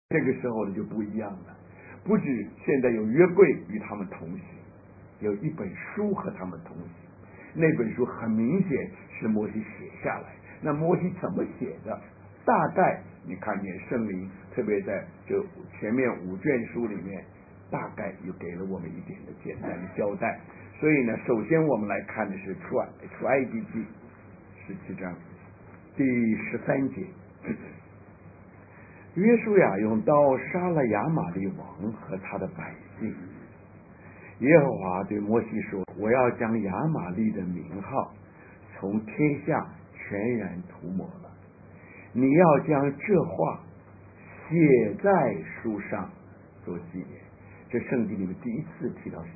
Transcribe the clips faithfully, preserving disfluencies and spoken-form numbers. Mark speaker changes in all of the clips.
Speaker 1: 这个时候呢就不一样了，不止现在有约柜与他们同行，有一本书和他们同行。那本书很明显是摩西写下来，那摩西怎么写的？大概你看见圣灵特别在这前面五卷书里面，大概又给了我们一点的简单的交代。所以呢，首先我们来看的是出埃出埃及记十七章第十三节。约书亚用刀杀了亚玛利王和他的百姓。耶和华对摩西说：“我要将亚玛利的名号从天下全然涂抹了。你要将这话写在书上做纪念。”这圣经里面第一次提到写，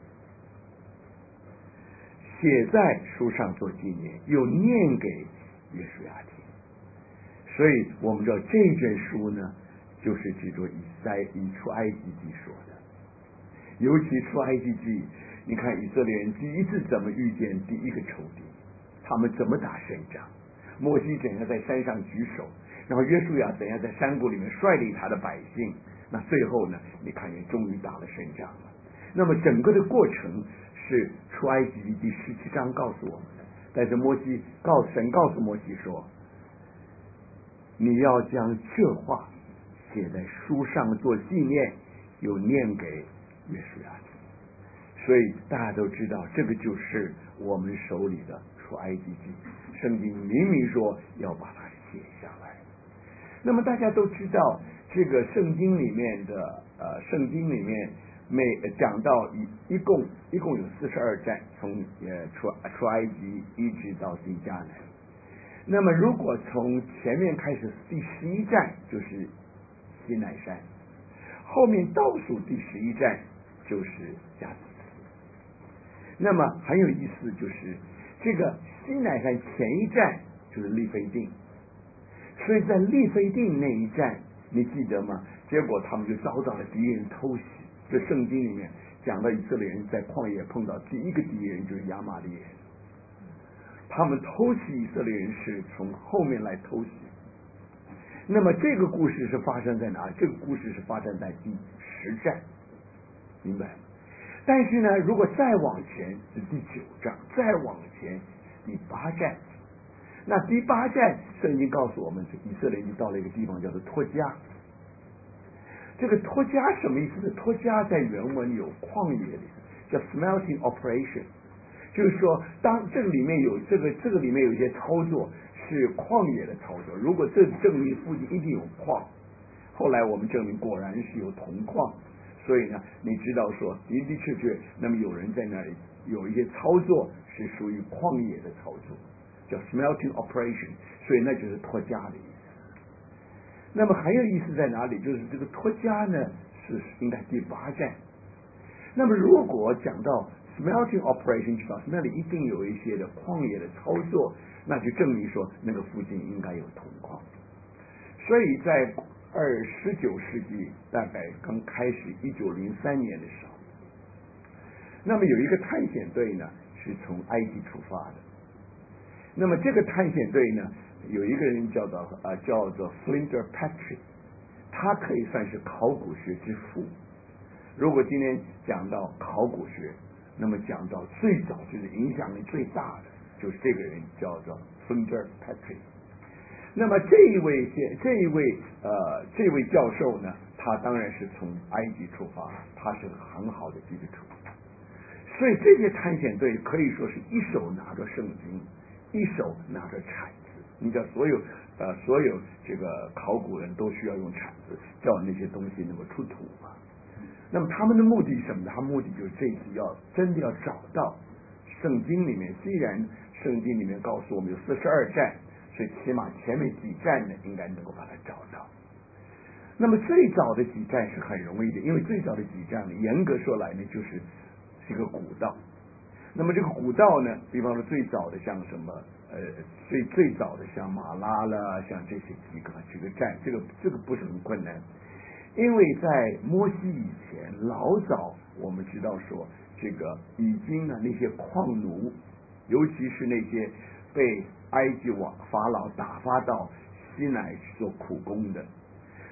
Speaker 1: 写在书上做纪念，又念给约书亚听。所以我们知道这卷书呢，就是指着以塞以出埃及记说的。尤其出埃及记，你看以色列人第一次怎么遇见第一个仇敌，他们怎么打胜仗，摩西怎样在山上举手，然后约书亚怎样在山谷里面率领他的百姓，那最后呢，你看见终于打了胜仗了。那么整个的过程是出埃及记第十七章告诉我们的，但是摩西告神告诉摩西说，你要将这话写在书上做纪念，又念给约书亚听。所以大家都知道，这个就是我们手里的出埃及记，圣经明明说要把它写下来。那么大家都知道，这个圣经里面的呃，圣经里面每讲到一一共一共有四十二站，从呃出出埃及一直到进迦南。那么如果从前面开始，第十一站就是西乃山，后面倒数第十一站就是加斯斯。那么很有意思，就是这个西乃山前一站就是利非定，所以在利非定那一站，你记得吗？结果他们就遭到了敌人偷袭。这圣经里面讲到以色列人在旷野碰到第一个敌人就是亚玛力人，他们偷袭以色列人是从后面来偷袭。那么这个故事是发生在哪？这个故事是发生在第十站，明白？但是呢，如果再往前是第九章，再往前第八站。那第八站，圣经告诉我们，以色列人到了一个地方叫做托加。这个托加什么意思呢？托加在原文有旷野里，叫 smelting operation， 就是说，当这个里面有这个这个里面有一些操作是旷野的操作。如果这证明附近一定有矿，后来我们证明果然是有铜矿，所以呢，你知道说的的确确，那么有人在那里有一些操作是属于旷野的操作，叫 smelting operation， 所以那就是托加的意思。那么还有意思在哪里？就是这个托加呢是应该第八站。那么如果讲到 smelting operation， 就表示那里一定有一些的旷野的操作，那就证明说那个附近应该有铜矿。所以在二十九世纪大概刚开始一九零三年的时候，那么有一个探险队呢是从埃及出发的。那么这个探险队呢，有一个人叫做呃叫做 Flinter Patrick， 他可以算是考古学之父。如果今天讲到考古学，那么讲到最早就是影响力最大的就是这个人叫做 Flinter Patrick。那么这一位这一位呃这位教授呢，他当然是从埃及出发，他是很好的基础。所以这些探险队可以说是一手拿着圣经，一手拿着铲子。你知道所有呃所有这个考古人都需要用铲子，叫那些东西能够出土嘛。那么他们的目的是什么呢？他目的就是这次要真的要找到圣经里面，既然圣经里面告诉我们有四十二站，所以起码前面几站呢应该能够把它找到。那么最早的几站是很容易的，因为最早的几站呢，严格说来呢就是是一个古道。那么这个古道呢，比方说最早的像什么呃最最早的像马拉啦，像这些几个几个站，这个这个不是很困难。因为在摩西以前，老早我们知道说，这个已经呢那些矿奴，尤其是那些被埃及王法老打发到西乃去做苦工的，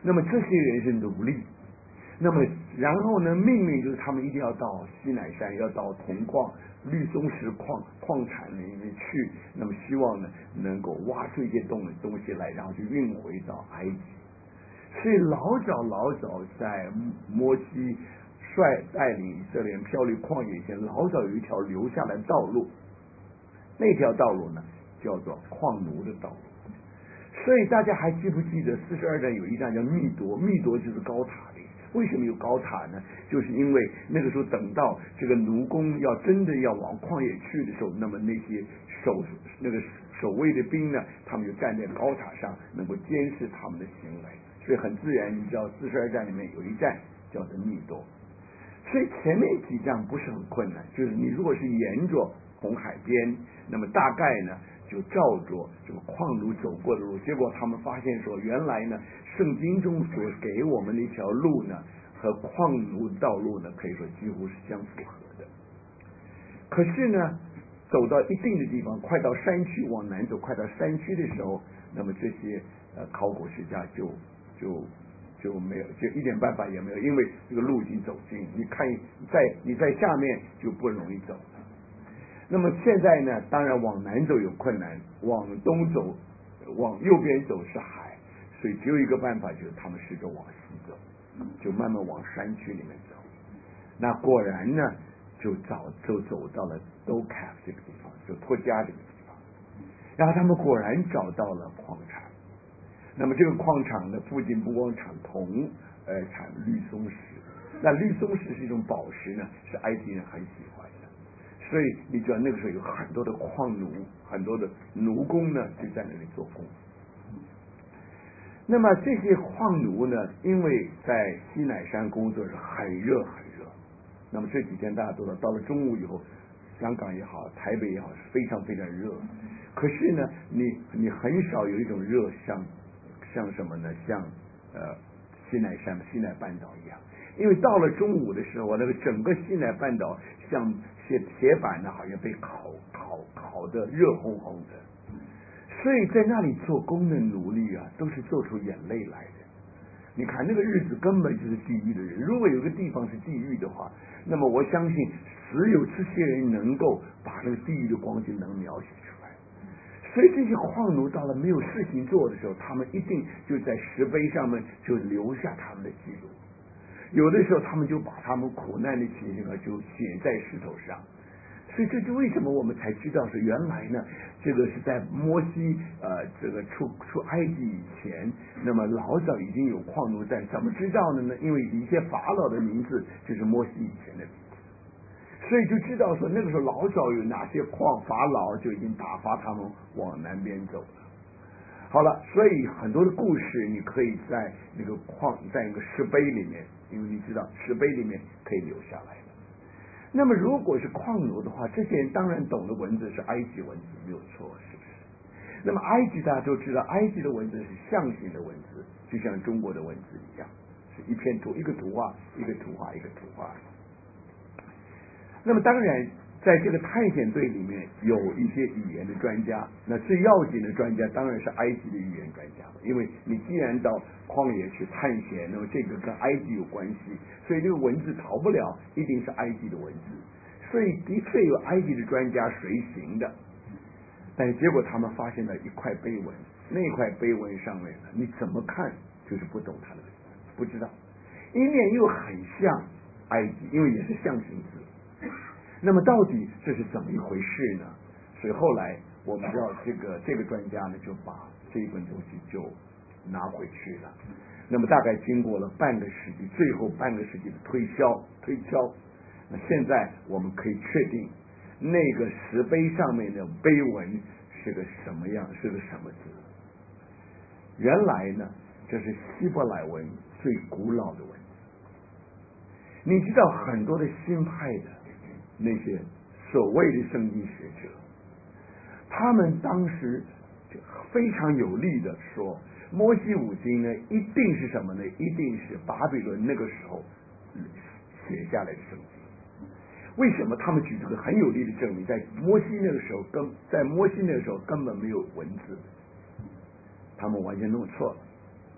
Speaker 1: 那么这些人是奴隶，那么然后呢，命令就是他们一定要到西乃山，要到铜矿、绿松石矿矿产里面去，那么希望呢能够挖出一些东东西来，然后就运回到埃及。所以老早老早在摩西率带领以色列人漂流旷野前，老早有一条留下来的道路，那条道路呢叫做矿奴的道路。所以大家还记不记得四十二章有一章叫密夺？密夺就是高塔的。为什么有高塔呢？就是因为那个时候等到这个奴工要真的要往旷野去的时候，那么那些守那个守卫的兵呢，他们就站在高塔上，能够监视他们的行为。所以很自然，你知道四十二章里面有一站叫做密夺。所以前面几章不是很困难，就是你如果是沿着红海边，那么大概呢就照着这个矿奴走过的路，结果他们发现说，原来呢圣经中所给我们的一条路呢和矿奴道路呢可以说几乎是相符合的。可是呢走到一定的地方，快到山区往南走，快到山区的时候，那么这些呃考古学家就就就没有，就一点办法也没有，因为这个路已经走近，你看在你在下面就不容易走了。那么现在呢，当然往南走有困难，往东走往右边走是海，所以只有一个办法，就是他们试着往西走，就慢慢往山区里面走。那果然呢就早就走到了都卡这个地方，就托加这个地方，然后他们果然找到了矿产。那么这个矿场的附近不光产铜，呃产绿松石。那绿松石是一种宝石呢，是埃及人很喜欢的。所以你知道那个时候有很多的矿奴，很多的奴工呢就在那里做工。那么这些矿奴呢，因为在西乃山工作是很热很热，那么这几天大家都知道，到了中午以后，香港也好，台北也好，是非常非常热。可是呢，你你很少有一种热像像什么呢？像呃西乃山、西乃半岛一样。因为到了中午的时候，那个整个西乃半岛像些铁板呢，好像被烤烤烤的热烘烘的，所以在那里做工的奴隶啊，都是做出眼泪来的。你看那个日子根本就是地狱的人。如果有个地方是地狱的话，那么我相信只有这些人能够把那个地狱的光景能描写出来。所以这些矿奴到了没有事情做的时候，他们一定就在石碑上面就留下他们的记录。有的时候他们就把他们苦难的情形啊就写在石头上。所以这就为什么我们才知道是原来呢，这个是在摩西呃这个出出埃及以前，那么老早已经有矿奴在，怎么知道的呢？因为一些法老的名字就是摩西以前的名字，所以就知道说那个时候老早有哪些矿，法老就已经打发他们往南边走了。好了，所以很多的故事你可以在那个矿，在那个石碑里面，因为你知道石碑里面可以留下来的。那么如果是矿奴的话，这些人当然懂的文字是埃及文字，没有错，是不是？那么埃及大家都知道，埃及的文字是象形的文字，就像中国的文字一样，是一片图，一个图画，一个图画，一个图画。那么当然在这个探险队里面有一些语言的专家，那最要紧的专家当然是埃及的语言专家，因为你既然到旷野去探险，那么这个跟埃及有关系，所以这个文字逃不了，一定是埃及的文字。所以的确有埃及的专家随行的，但是结果他们发现了一块碑文，那块碑文上面呢，你怎么看就是不懂它的，不知道，一面又很像埃及，因为也是象形字。那么到底这是怎么一回事呢？所以后来我们知道这个这个专家呢就把这一本东西就拿回去了。那么大概经过了半个世纪，最后半个世纪的推销推敲，那现在我们可以确定那个石碑上面的碑文是个什么样，是个什么字。原来呢这是希伯来文最古老的文字。你知道很多的新派的那些所谓的圣经学者，他们当时非常有力的说，摩西五经呢一定是什么呢？一定是巴比伦那个时候写下来的圣经。为什么他们举这个很有力的证明？在摩西那个时候根在摩西那个时候根本没有文字，他们完全弄错了。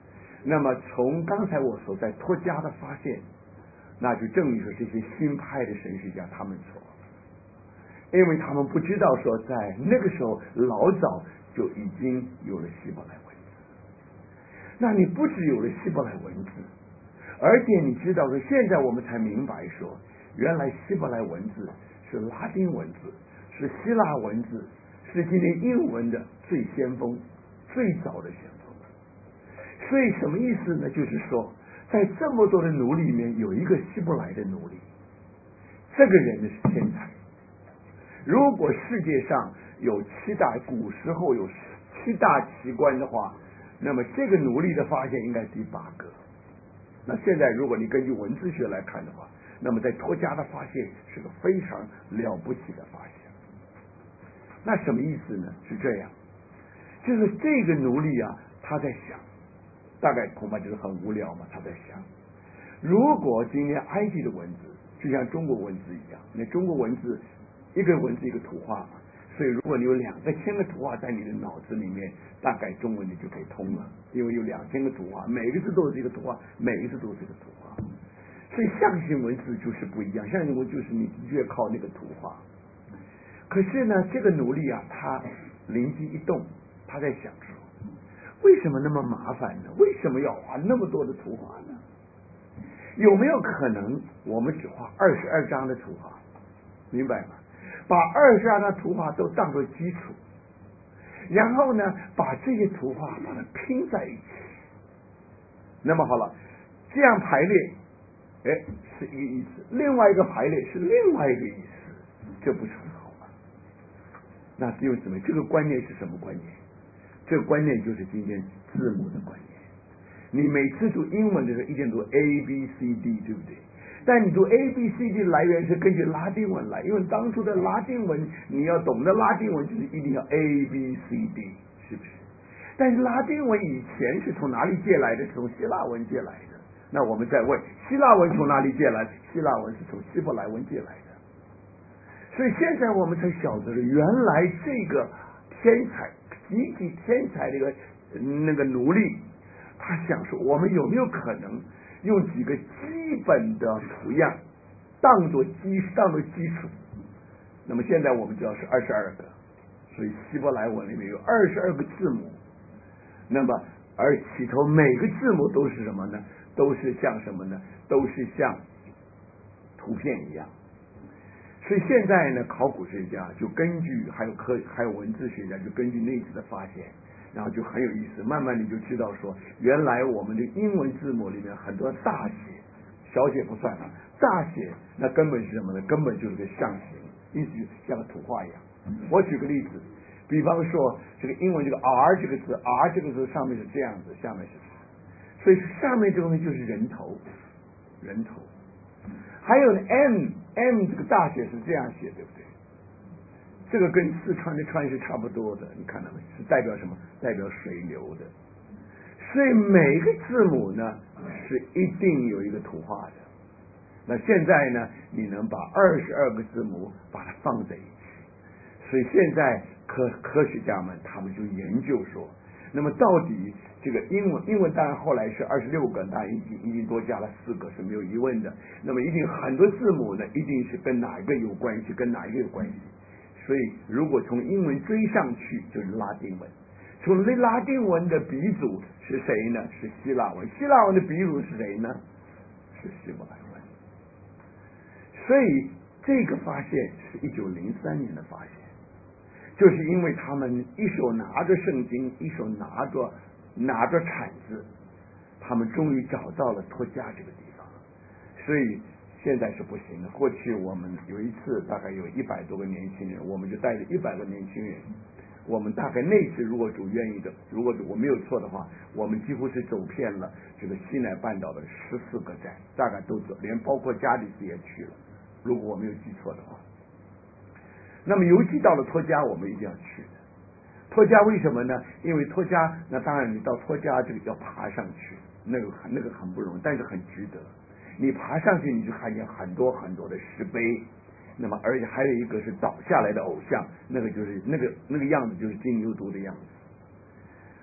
Speaker 1: 那么从刚才我所在托家的发现，那就证明说这些新派的神学家他们错，因为他们不知道说在那个时候老早就已经有了希伯来文字。那你不只有了希伯来文字，而且你知道说现在我们才明白说，原来希伯来文字是拉丁文字，是希腊文字，是今天英文的最先锋最早的先锋。所以什么意思呢？就是说在这么多的奴隶里面有一个希伯来的奴隶，这个人是天才。如果世界上有七大古时候有七大奇观的话，那么这个奴隶的发现应该第八个。那现在如果你根据文字学来看的话，那么在托家的发现是个非常了不起的发现。那什么意思呢？是这样，就是这个奴隶啊，他在想，大概恐怕就是很无聊嘛，他在想，如果今天埃及的文字就像中国文字一样，那中国文字一个文字一个图画嘛，所以如果你有两个千个图画在你的脑子里面，大概中文你就可以通了，因为有两千个图画，每个字都是一个图画，每个字都是一个图画。所以象形文字就是不一样，象形文字就是你的确靠那个图画。可是呢，这个奴隶啊，他灵机一动，他在想说，为什么那么麻烦呢？为什么要画那么多的图画呢？有没有可能我们只画二十二张的图画，明白吗？把二十二张图画都当作基础，然后呢，把这些图画把它拼在一起。那么好了，这样排列，哎，是一个意思；另外一个排列是另外一个意思，这不是很好吗？那是因为什么？这个观念是什么观念？这个观念就是今天字母的观念。你每次读英文的时候一定读 A B C D， 对不对？但你读 A B C D 来源是根据拉丁文来，因为当初的拉丁文你要懂得拉丁文就是一定要 A B C D， 是不是？但是拉丁文以前是从哪里借来的？是从希腊文借来的。那我们再问，希腊文从哪里借来？希腊文是从希伯来文借来的。所以现在我们才晓得了，原来这个天才极其天才的一个那个奴隶，他想说我们有没有可能用几个基本的图样当做基当做基础？那么现在我们知道是二十二个，所以希伯来文里面有二十二个字母。那么而起头每个字母都是什么呢？都是像什么呢？都是像图片一样。所以现在呢，考古学家就根据还有科还有文字学家就根据那次的发现，然后就很有意思，慢慢你就知道说，原来我们的英文字母里面很多大写，小写不算了，大写那根本是什么呢？根本就是个象形，意思像个图画一样。我举个例子，比方说这个英文这个 R 这个字 ，R 这个字上面是这样子，下面是，所以上面这个东西就是人头，人头。还有呢 M M 这个大写是这样写，对不对？这个跟四川的川是差不多的，你看到没？是代表什么？代表水流的。所以每个字母呢是一定有一个图画的。那现在呢，你能把二十二个字母把它放在一起，所以现在科科学家们他们就研究说，那么到底这个英文英文当然后来是二十六个，当然已经已经多加了四个是没有疑问的。那么一定很多字母呢，一定是跟哪一个有关系，跟哪一个有关系。所以如果从英文追上去就是拉丁文，从拉丁文的鼻祖是谁呢？是希腊文。希腊文的鼻祖是谁呢？是希伯来文。所以这个发现是一九零三年的发现，就是因为他们一手拿着圣经，一手拿着拿着铲子，他们终于找到了托家这个地方。所以现在是不行的。过去我们有一次大概有一百多个年轻人，我们就带着一百个年轻人，我们大概那次如果主愿意的，如果我没有错的话，我们几乎是走遍了这个西奈半岛的十四个站，大概都走，连包括加利斯也去了，如果我没有记错的话。那么尤其到了托家，我们一定要去的。托家为什么呢？因为托家，那当然你到托家这个要爬上去，那个那个很不容易，但是很值得。你爬上去，你就看见很多很多的石碑，那么而且还有一个是倒下来的偶像，那个就是那个那个样子就是金牛犊的样子。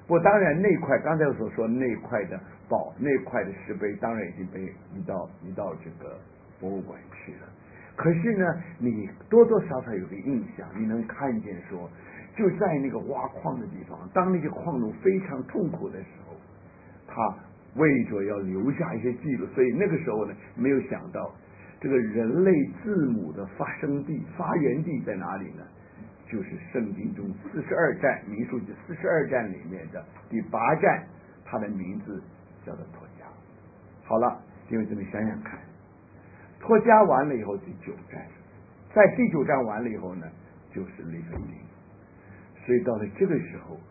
Speaker 1: 不过当然那块刚才我所说那块的宝那块的石碑当然已经被移到移到这个博物馆去了。可是呢，你多多少少有个印象，你能看见说，就在那个挖矿的地方，当那些矿奴非常痛苦的时候，他为着要留下一些记录，所以那个时候呢，没有想到这个人类字母的发生地、发源地在哪里呢？就是圣经中四十二站，民数记四十二站里面的第八站，它的名字叫做托家。好了，弟兄姊妹想想看，托家完了以后第九站，在第九站完了以后呢，就是利非定。所以到了这个时候，